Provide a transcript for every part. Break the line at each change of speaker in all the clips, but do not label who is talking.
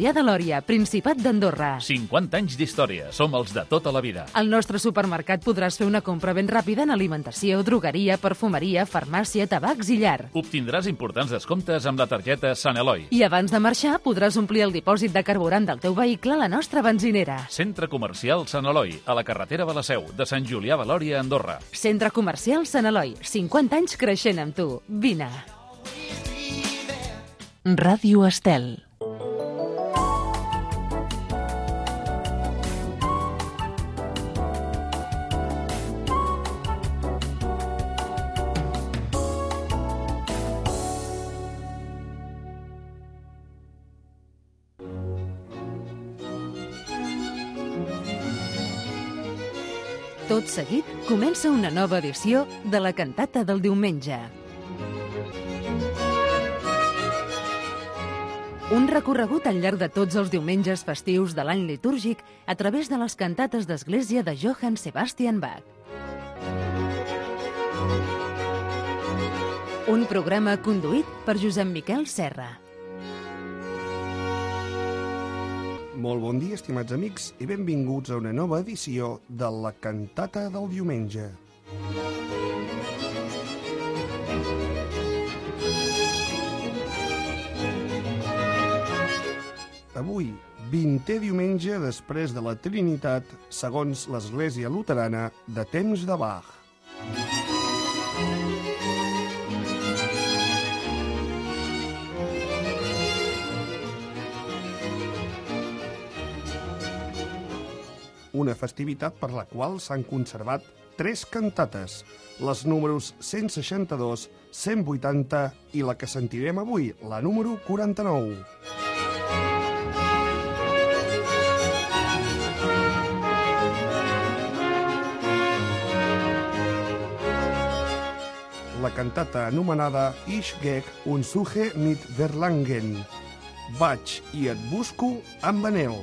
Cebrià de Lòria, Principat d'Andorra.
50 anys d'història, som els de tota la vida.
Al nostre supermercat podràs fer una compra ben ràpida en alimentació, drogueria, perfumeria, farmàcia, tabacs i llar.
Obtindràs importants descomptes amb la targeta Sant Eloi.
I abans de marxar podràs omplir el dipòsit de carburant del teu vehicle a la nostra benzinera.
Centre Comercial Sant Eloi, a la carretera de la Seu, de Sant Julià de Lòria, Andorra.
Centre Comercial Sant Eloi, 50 anys creixent amb tu. Vine. Ràdio Estel. Tot seguit comença una nova edició de la cantata del diumenge. Un recorregut al llarg de tots els diumenges festius de l'any litúrgic a través de les cantates d'església de Johann Sebastian Bach. Un programa conduït per Josep Miquel Serra.
Molt bon dia, estimats amics, i benvinguts a una nova edició de la cantata del diumenge. Avui, 20è diumenge després de la Trinitat, segons l'Església Luterana de temps de Bach. Una festivitat per la qual s'han conservat 3 cantates, les números 162, 180 i la que sentirem avui, la número 49. La cantata anomenada Ich gehe und suche mit Verlangen. Vaig i et busco amb anhel.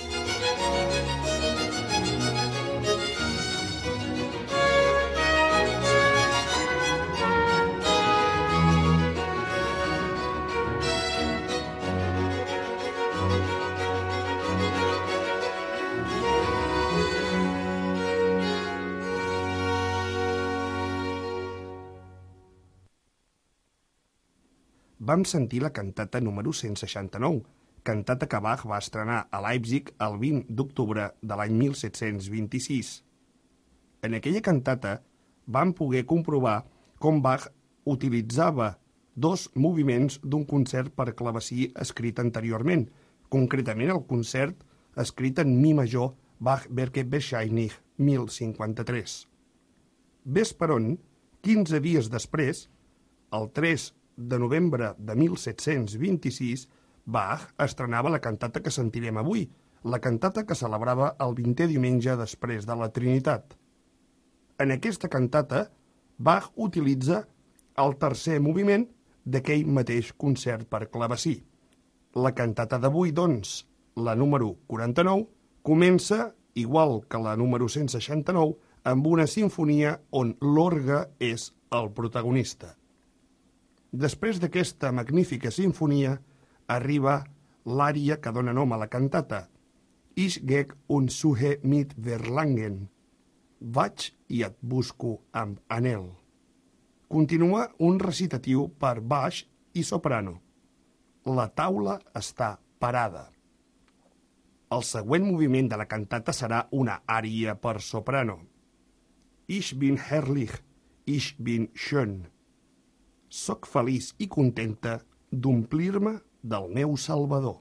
Vam sentir la cantata número 169, cantata que Bach va estrenar a Leipzig el 20 d'octubre de l'any 1726. En aquella cantata vam poder comprovar com Bach utilitzava 2 moviments d'un concert per clavecí escrit anteriorment, concretament el concert escrit en mi major Bach-Werke Bescheinich 1053. Ves per on, 15 dies després, el 3 de novembre de 1726, Bach estrenava la cantata que sentirem avui, la cantata que celebrava el 20è diumenge després de la Trinitat. En aquesta cantata, Bach utilitza el tercer moviment d'aquell mateix concert per clavecí. La cantata d'avui, doncs, la número 49, comença, igual que la número 169, amb una sinfonia on l'orgue és el protagonista. Després d'aquesta magnífica sinfonia, arriba l'ària que dona nom a la cantata, Ich gehe und suche mit Verlangen. Vaig i et busco amb anhel. Continua un recitatiu per baix i soprano. La taula està parada. El següent moviment de la cantata serà una ària per soprano. Ich bin herrlich, ich bin schön. Soc feliç i contenta d'omplir-me del meu Salvador.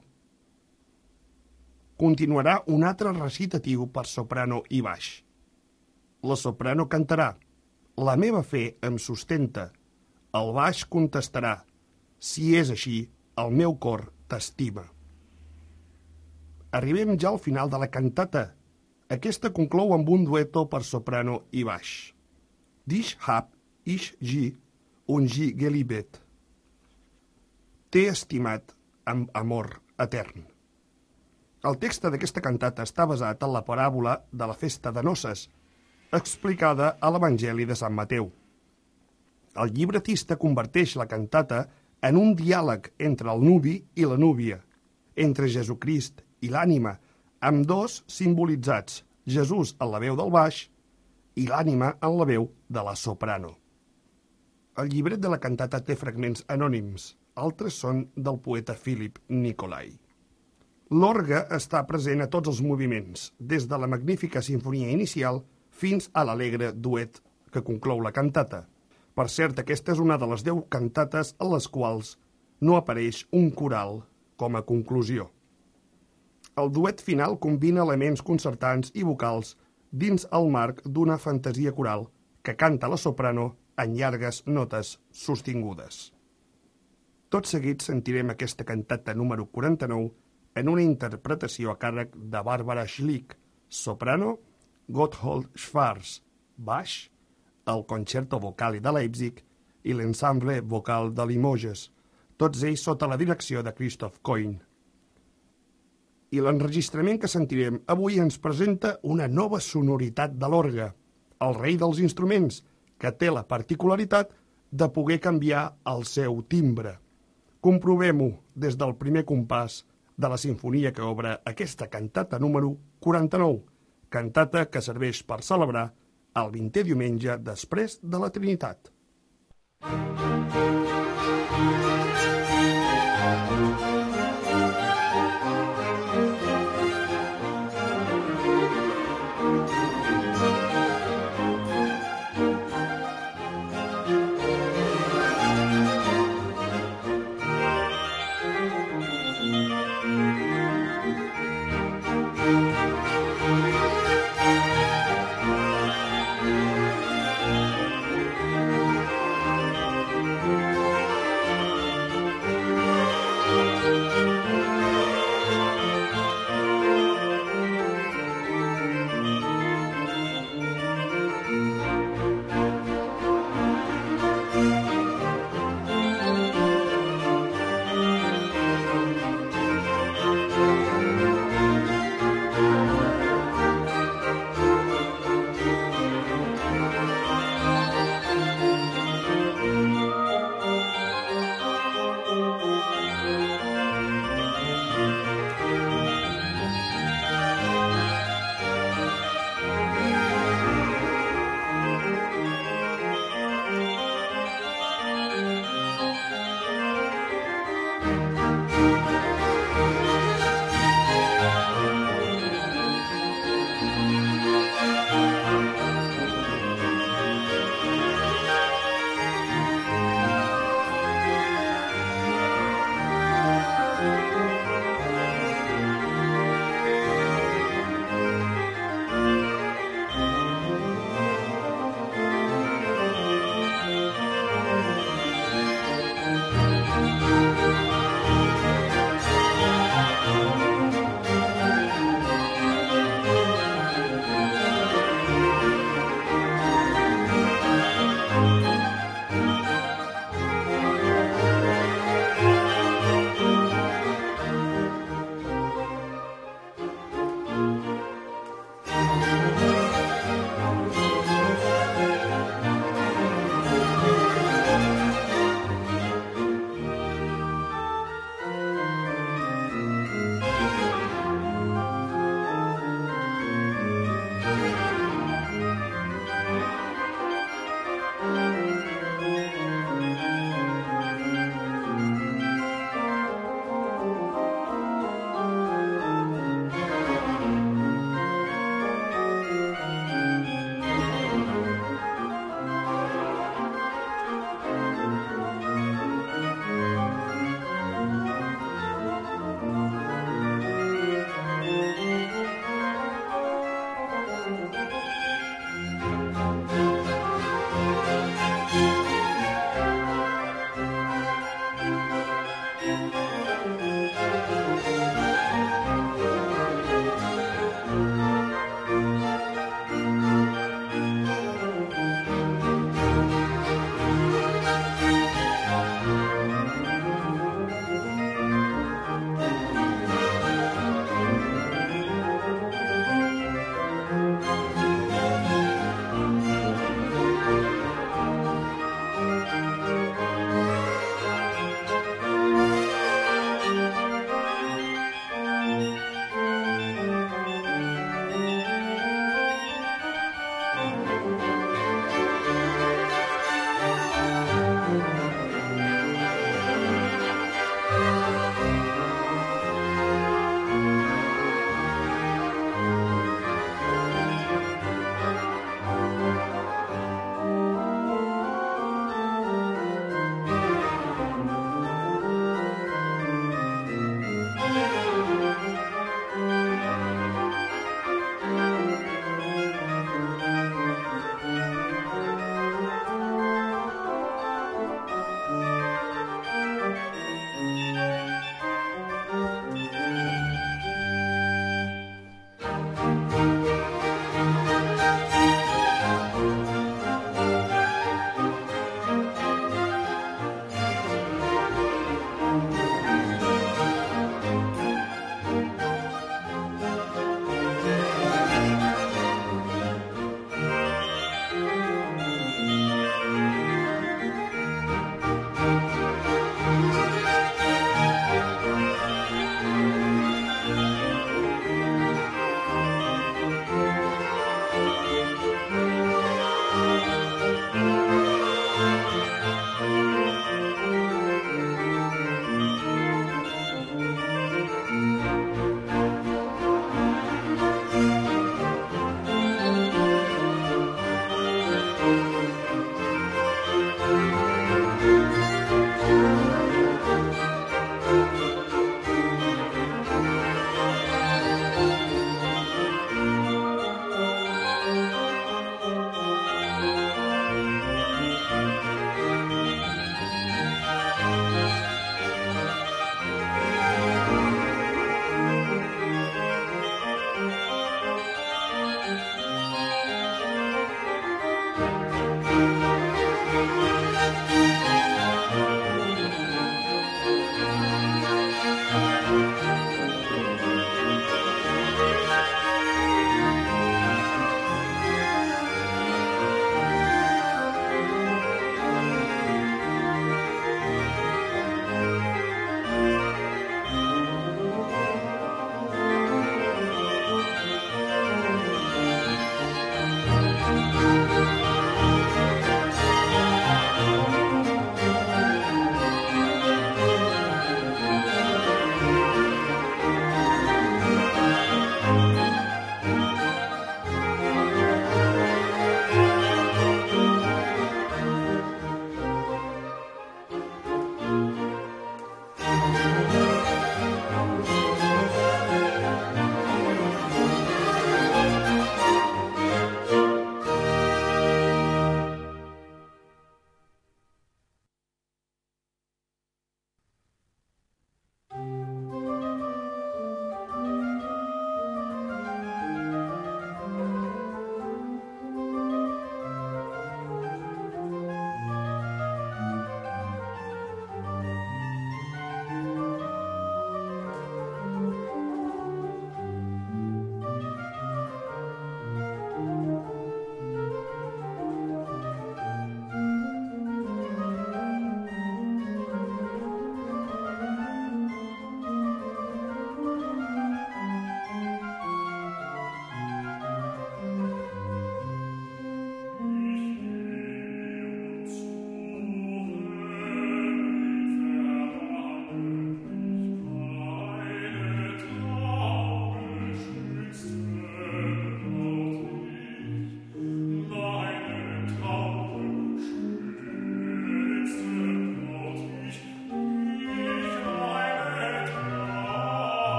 Continuarà un altre recitatiu per soprano i baix. La soprano cantarà La meva fe em sustenta. El baix contestarà Si és així, el meu cor t'estima. Arribem ja al final de la cantata. Aquesta conclou amb un dueto per soprano i baix. Dich hab ich sie und sie geliebt. T'he estimat amb amor etern. El text d'aquesta cantata està basat en la paràbola de la festa de noces, explicada a l'Evangeli de Sant Mateu. El llibretista converteix la cantata en un diàleg entre el nuvi i la núvia, entre Jesucrist i l'ànima, amb dos simbolitzats, Jesús en la veu del baix i l'ànima en la veu de la soprano. El llibret de la cantata té fragments anònims, altres són del poeta Philip Nicolai. L'orgue està present a tots els moviments, des de la magnífica sinfonia inicial fins a l'alegre duet que conclou la cantata. Per cert, aquesta és una de les 10 cantates en les quals no apareix un coral com a conclusió. El duet final combina elements concertants i vocals dins el marc d'una fantasia coral que canta la soprano en llargues notes sostingudes. Tot seguit sentirem aquesta cantata número 49 en una interpretació a càrrec de Barbara Schlick, soprano, Gotthold Schwarz, baix, el Concerto Vocali de Leipzig i l'Ensemble Vocal de Limoges, tots ells sota la direcció de Christoph Koyn. I l'enregistrament que sentirem avui ens presenta una nova sonoritat de l'orgue, el rei dels instruments, que té la particularitat de poder canviar el seu timbre. Comprovem-ho des del primer compàs de la sinfonia que obre aquesta cantata número 49, cantata que serveix per celebrar el 20è diumenge després de la Trinitat.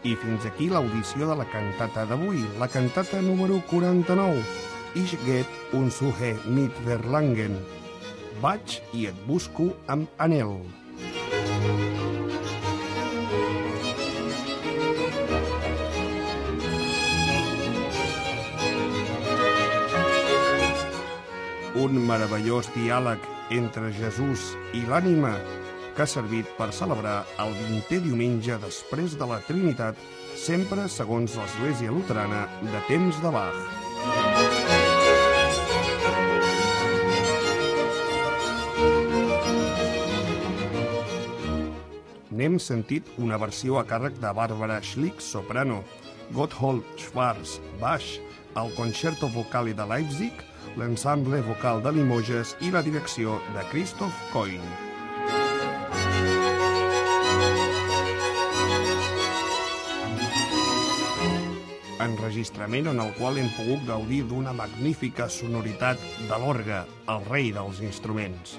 I fins aquí l'audició de la cantata d'avui, la cantata número 49, Ich geht und suche mit Verlangen. Vaig i et busco amb anhel. Un meravellós diàleg entre Jesús i l'ànima que ha servit per celebrar el 20è diumenge després de la Trinitat, sempre segons l'Església Luterana de temps de Bach. N'hem sentit una versió a càrrec de Barbara Schlick, soprano, Gotthold Schwarz, baix, el Concerto Vocali de Leipzig, l'ensemble vocal de Limoges i la direcció de Christoph Coin. Enregistrament en el qual hem pogut gaudir d'una magnífica sonoritat de l'orgue, el rei dels instruments.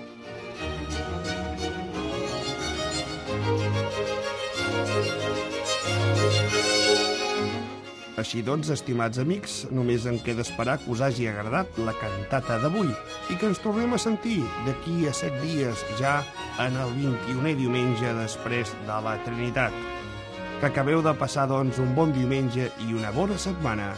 Així doncs, estimats amics, només em queda esperar que us hagi agradat la cantata d'avui i que ens tornem a sentir d'aquí a 7 dies ja en el 21è diumenge després de la Trinitat. Que acabeu de passar, doncs, un bon diumenge i una bona setmana.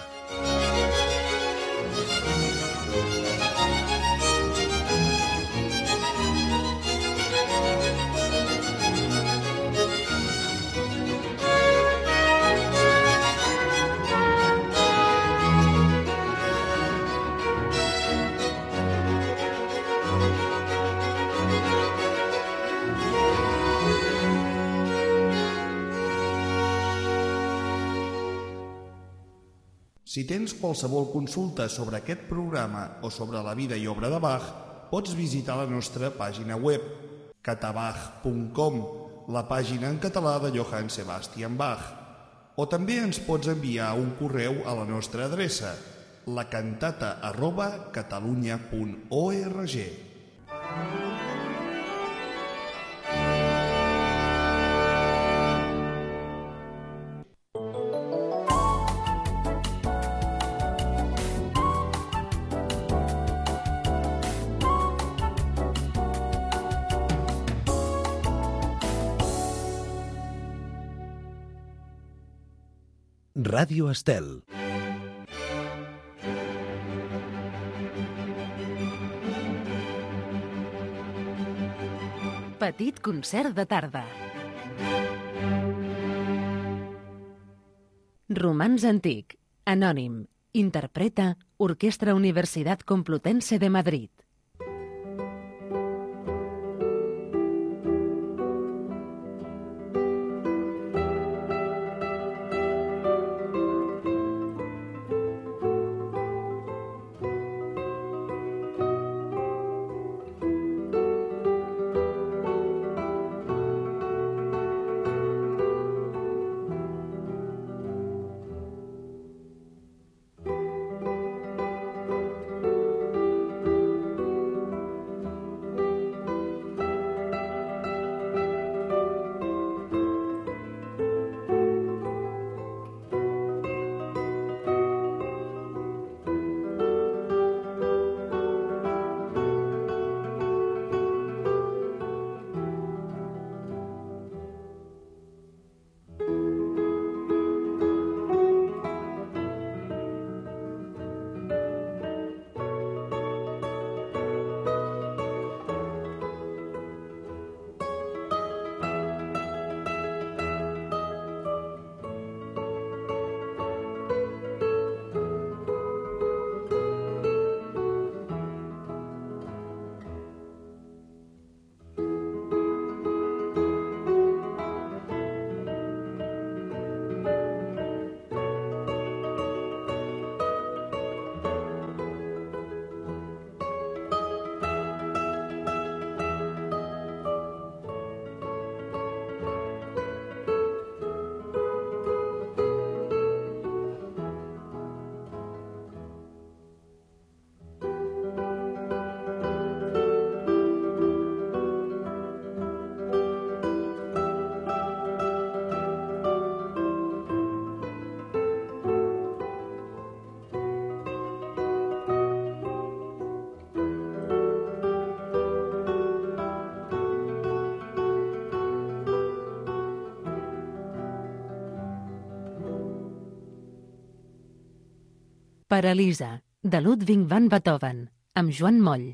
Si tens qualsevol consulta sobre aquest programa o sobre la vida i obra de Bach, pots visitar la nostra pàgina web, catabach.com, la pàgina en català de Johann Sebastian Bach. O també ens pots enviar un correu a la nostra adreça, lacantata@catalunya.org.
Ràdio Estel.
Petit concert de tarda. Romanç antic. Anònim. Interpreta Orquestra Universidad Complutense de Madrid. Per Elisa, de Ludwig van Beethoven, amb Joan Moll.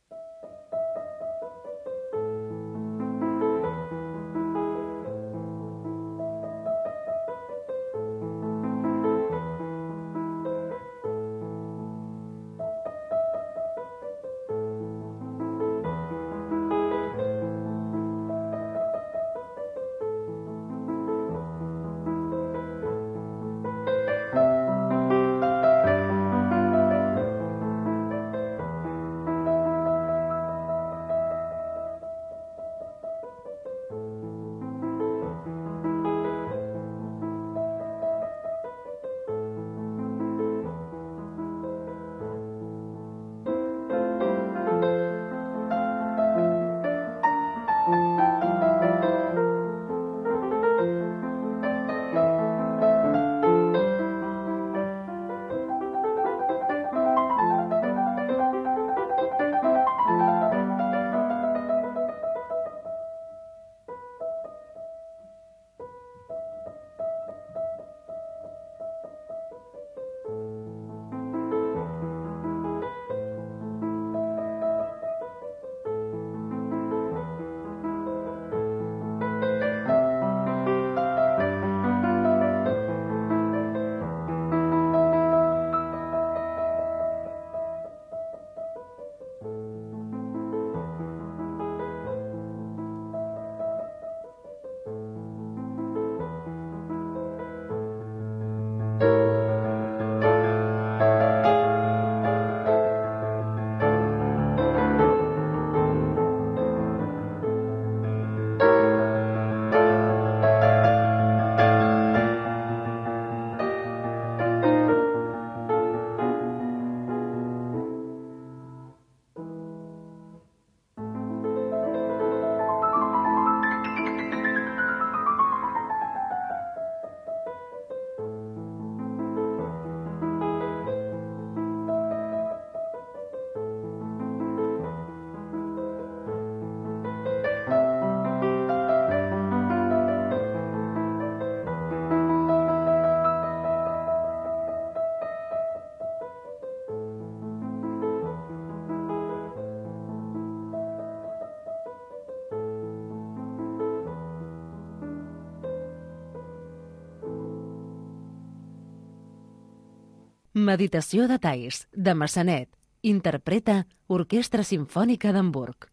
Meditació de Thais, de Massanet. Interpreta Orquestra Simfònica d'Hamburg.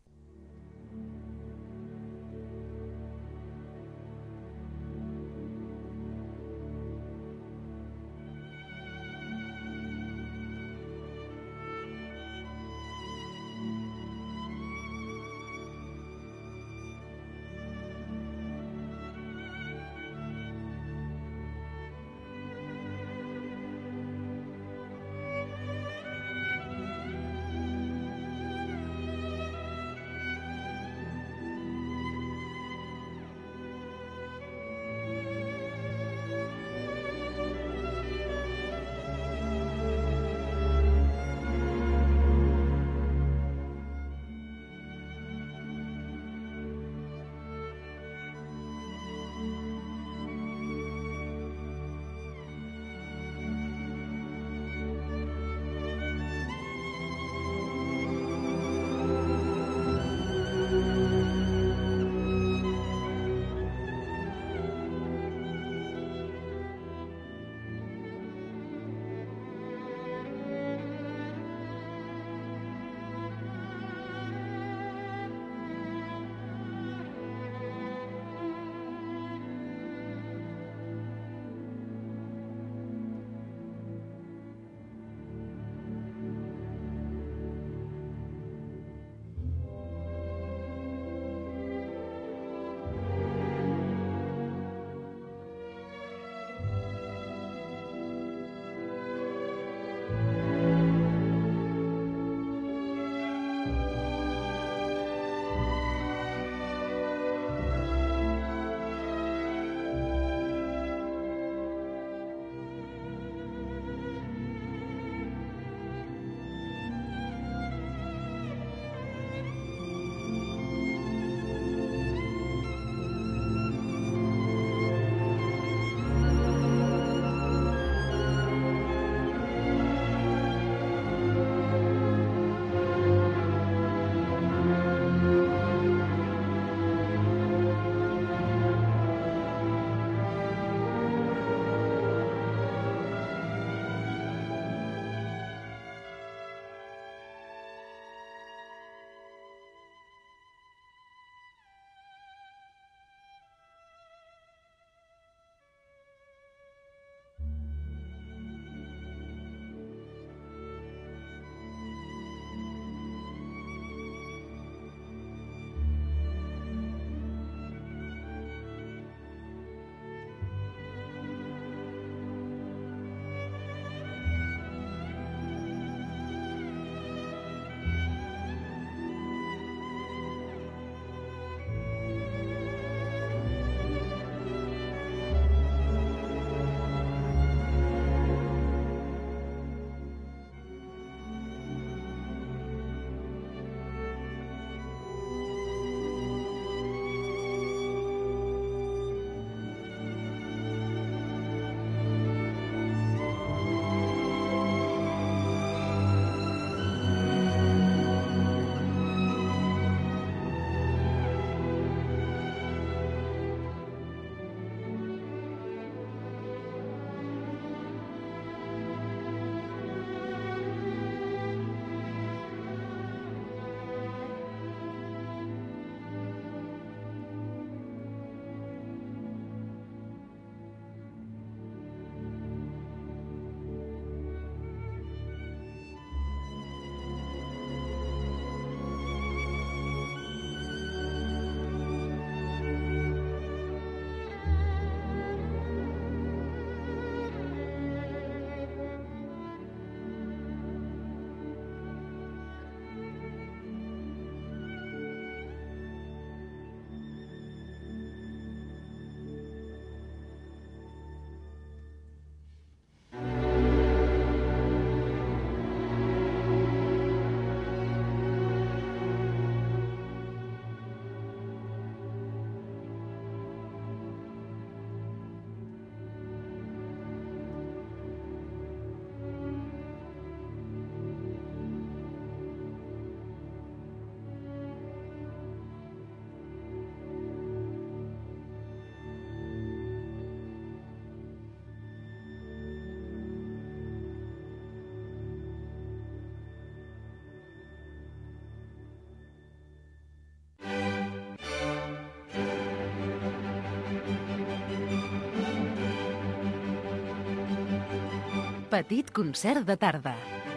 Petit concert de tarda.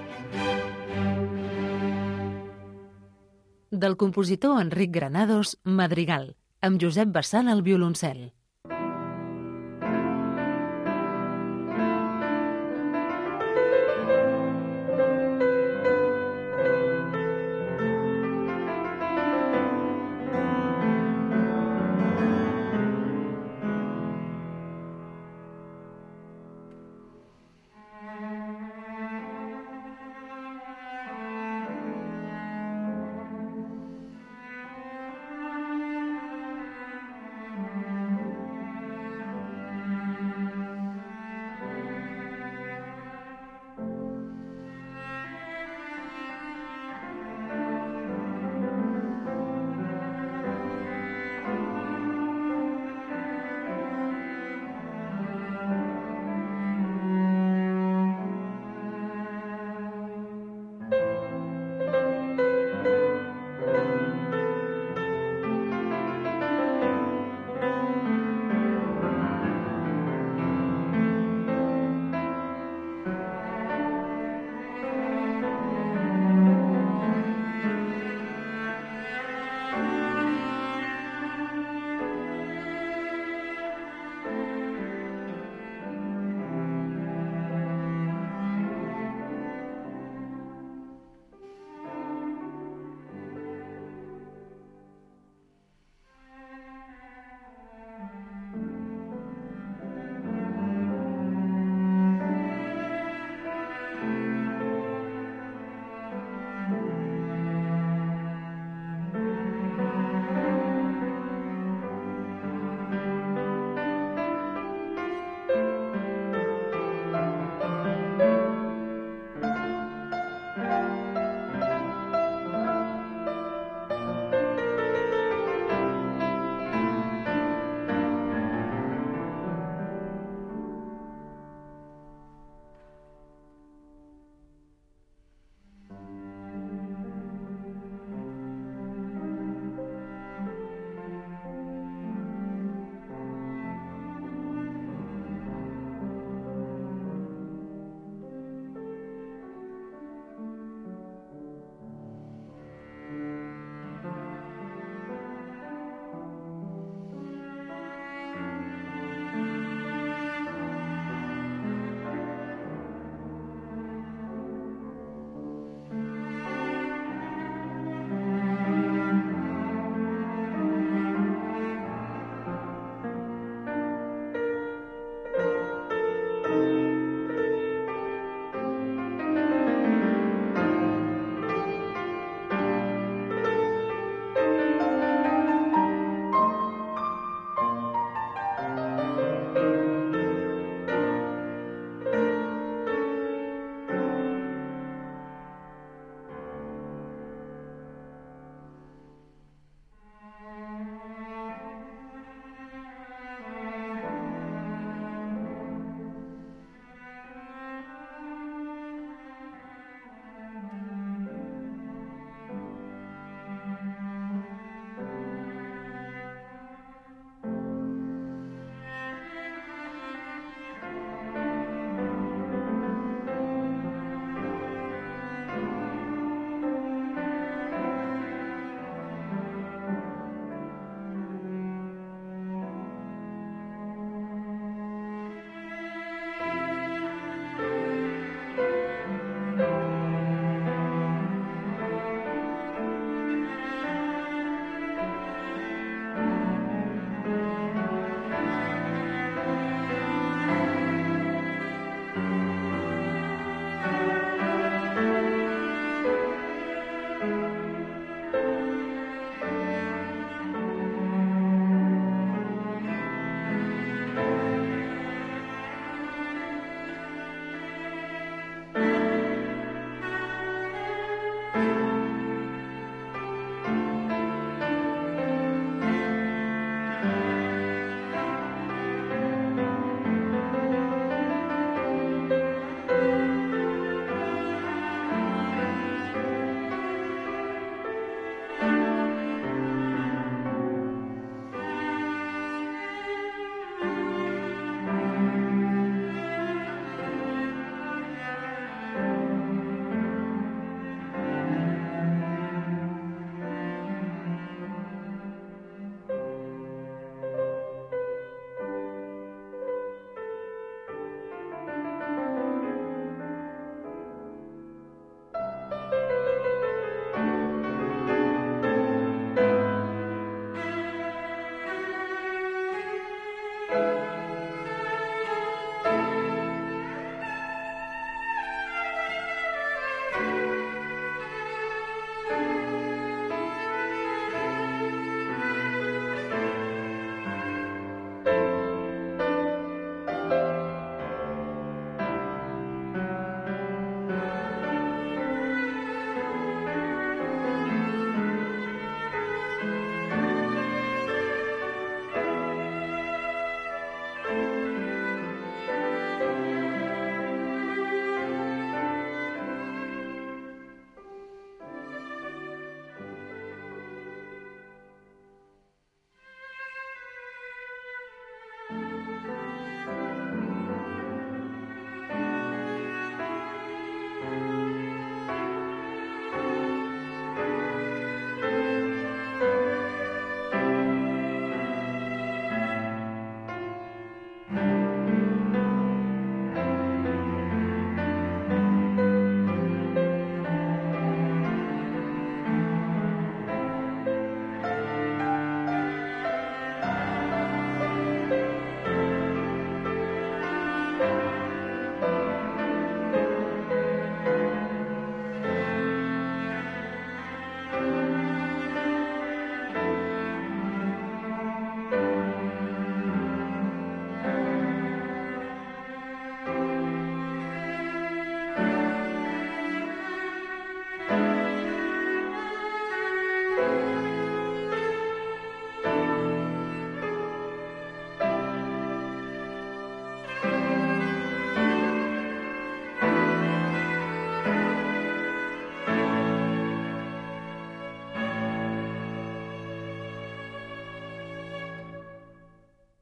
Del compositor Enric Granados, Madrigal, amb Josep Bassal al violoncel.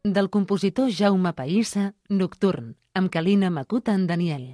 del compositor Jaume Païssa, Nocturn, amb Kalina Makuta en Daniel.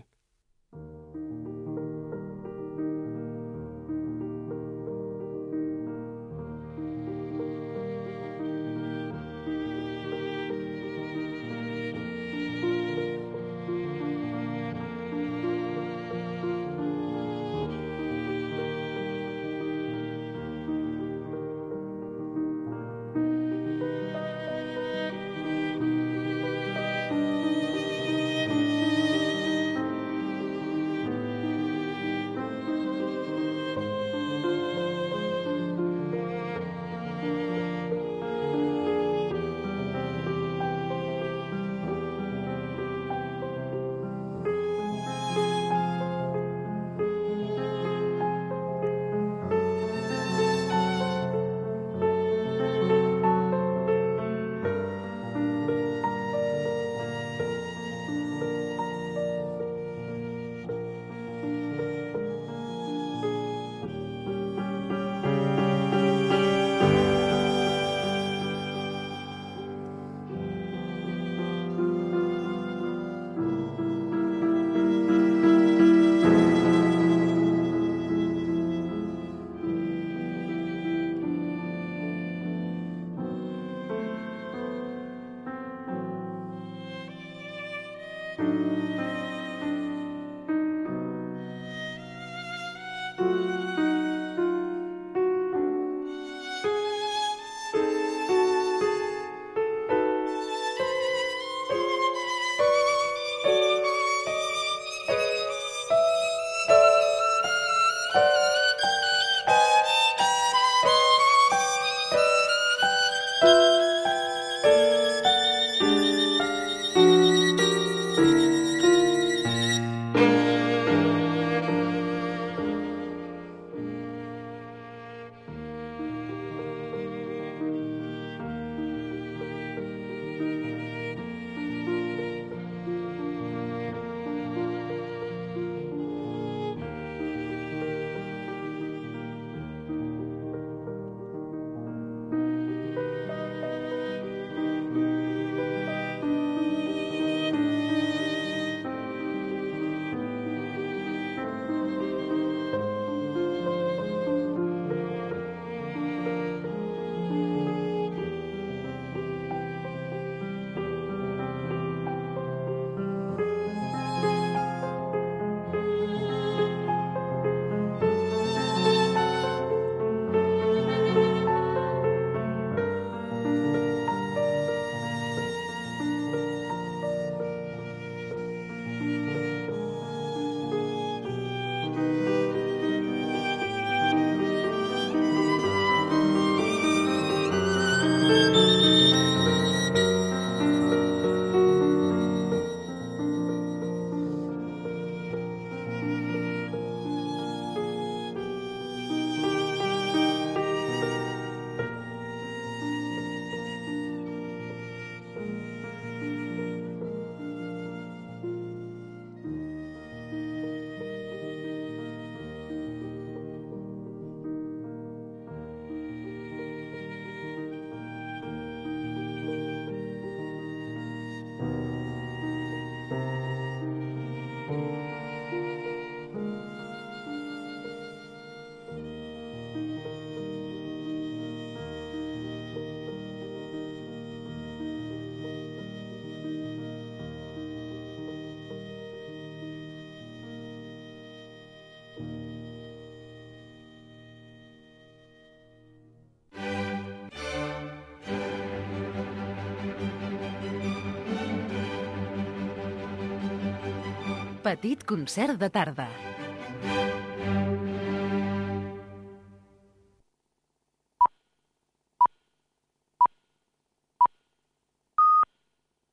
Petit concert de tarda.